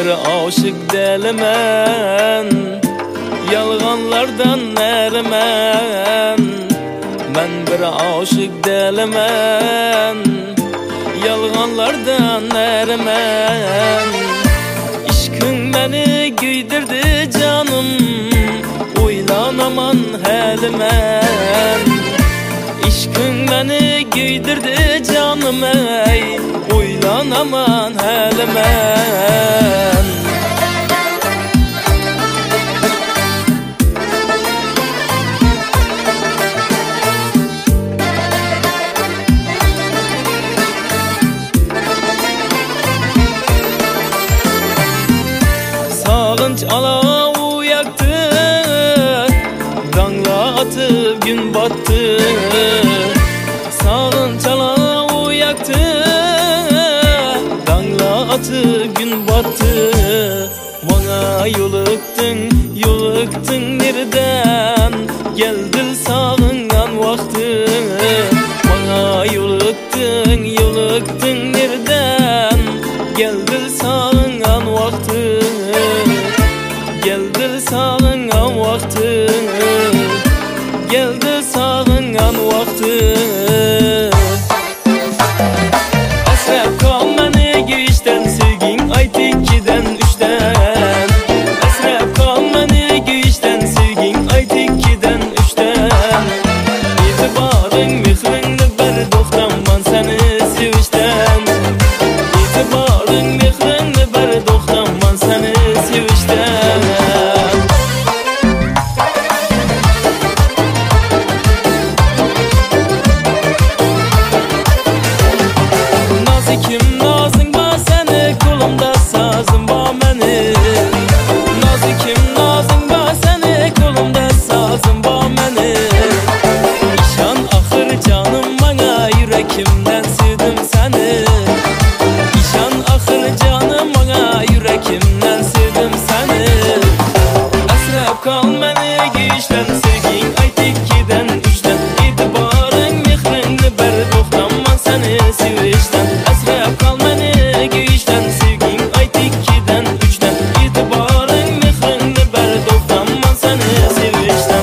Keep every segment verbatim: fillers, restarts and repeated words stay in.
aşık delimen, yalganlardan erimen. Ben bir aşık delimen, yalganlardan erimen. İşkın beni güydürdü canım, uylanaman helimen. İşkın beni güydürdü canım ey, uylanaman helimen. Sağınç alavu yaktı, dangla atıp gün battı. Sağınç alavu yaktı, dangla atıp gün battı. Bana yoluktun, yoluktun nereden? Geldil sağıngan vakti. Bana yoluktun, yoluktun nereden? Geldil sağıngan vakti. Geldi sağıngan vakti, geldi sağıngan vakti. Esrep kal meni girişten, sevgin ayt ikiden üçten. Esrep kal meni girişten, sevgin ayt ikiden üçten. İtibarın mihrinni ber doktanman seni sevişten. İtibarın mihrinni ber doktanman seni sevişten. Nazikim nazın ba seni, kulumda sazın ba meni. Nazikim nazın ba seni, kulumda sazın ba meni. İşan ahır canım bana, yürekimden sevdim seni. İşan ahır canım bana, yürekimden sevdim seni. Esrep kal meni giyişten, sevgin ayt ikiden üçten. İtibarın mihrinni ber doktanman seni sevişten. Esrep kal meni giyişten, sevgin ayt ikiden üçten. İtibarın mihrinni ber doktanman seni sevişten.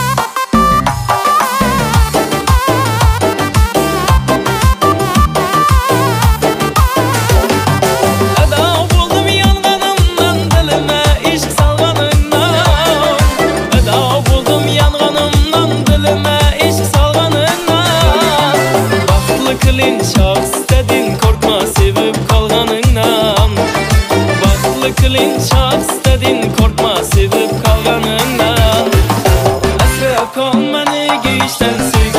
Eda buldum yanganımdan, dilime işk salganından. Eda buldum yanganımdan, dilime işk salganından. Baxtlı kılın şahs dedin, korkma sevip kalganından. Baxtlı kılın şahs dedin, korkma sevip kalganından. Esrep kal meni giyişten, sevgin